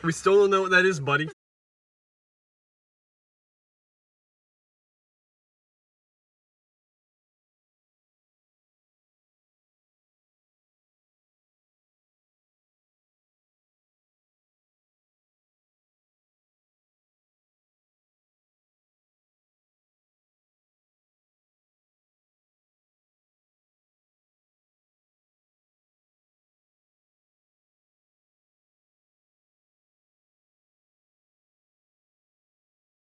We still don't know what that is, buddy.